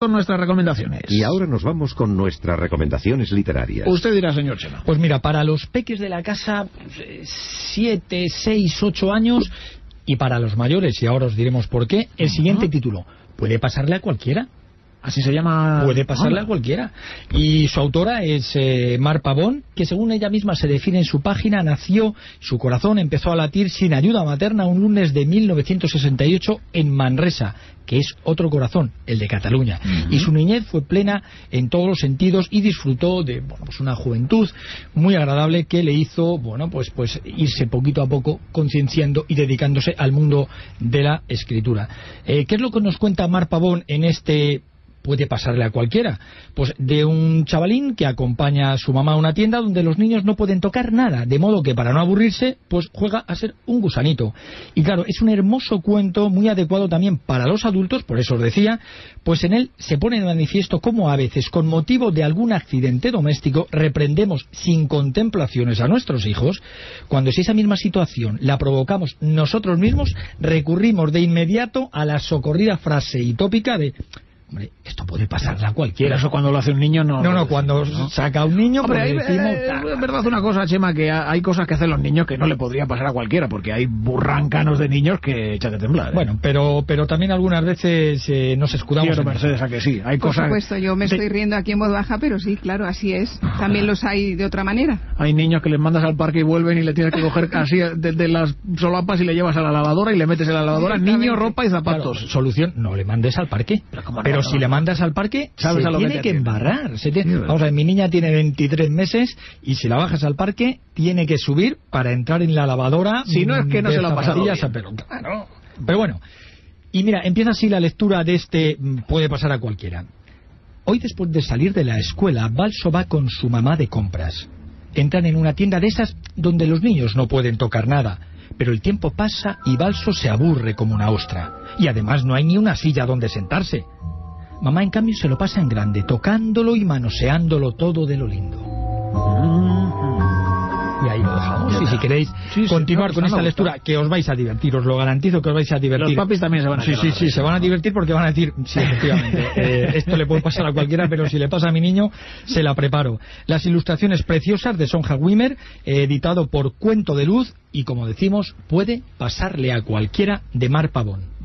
con nuestras recomendaciones. Y ahora nos vamos con nuestras recomendaciones literarias. Usted dirá, señor Chema. Pues mira, para los peques de la casa, 7, 6, 8 años, y para los mayores, y ahora os diremos por qué, el siguiente título, puede pasarle a cualquiera. Así se llama. Puede pasarle a cualquiera. Y su autora es Mar Pavón, que según ella misma se define en su página, nació, su corazón empezó a latir sin ayuda materna un lunes de 1968 en Manresa, que es otro corazón, el de Cataluña. Y su niñez fue plena en todos los sentidos y disfrutó de una juventud muy agradable que le hizo pues irse poquito a poco concienciando y dedicándose al mundo de la escritura. ¿Qué es lo que nos cuenta Mar Pavón en este puede pasarle a cualquiera? Pues de un chavalín que acompaña a su mamá a una tienda donde los niños no pueden tocar nada, de modo que para no aburrirse, pues juega a ser un gusanito. Y claro, es un hermoso cuento, muy adecuado también para los adultos, por eso os decía, pues en él se pone de manifiesto cómo a veces, con motivo de algún accidente doméstico, reprendemos sin contemplaciones a nuestros hijos, cuando si esa misma situación la provocamos nosotros mismos, recurrimos de inmediato a la socorrida frase y tópica de: hombre, esto puede pasarle a cualquiera. Pero eso cuando lo hace un niño no. No, cuando saca a un niño, hombre, pues decimos... es verdad una cosa, Chema, que hay cosas que hacen los niños que no le podría pasar a cualquiera, porque hay burrancanos de niños que echan de temblar. Bueno, pero también algunas veces nos escudamos. Quiero, Mercedes, a que sí. Hay Por cosas... supuesto, yo me estoy riendo aquí en voz baja, pero sí, claro, así es. También los hay de otra manera. Hay niños que les mandas al parque y vuelven y le tienes que coger así de las solapas y le llevas a la lavadora y le metes en la lavadora niño, ropa y zapatos. Claro, solución, no le mandes al parque. Pero si le mandas al parque, ¿sabes se a lo tiene que embarrar. Vamos a ver, mi niña tiene 23 meses y si la bajas al parque, tiene que subir para entrar en la lavadora. Si no es que no se lo ha pasado bien. Pero bueno, y mira, empieza así la lectura de este puede pasar a cualquiera. Hoy, después de salir de la escuela, Balso va con su mamá de compras. Entran en una tienda de esas donde los niños no pueden tocar nada. Pero el tiempo pasa y Balso se aburre como una ostra. Y además no hay ni una silla donde sentarse. Mamá, en cambio, se lo pasa en grande, tocándolo y manoseándolo todo de lo lindo. Y ahí lo dejamos. Y si queréis continuar con esta lectura, que os vais a divertir, os lo garantizo que os vais a divertir. Los papis también se van a divertir. Sí, se van a divertir porque van a decir, sí, efectivamente, esto le puede pasar a cualquiera, pero si le pasa a mi niño, se la preparo. Las ilustraciones preciosas de Sonja Wimmer, editado por Cuento de Luz, y como decimos, puede pasarle a cualquiera, de Mar Pavón.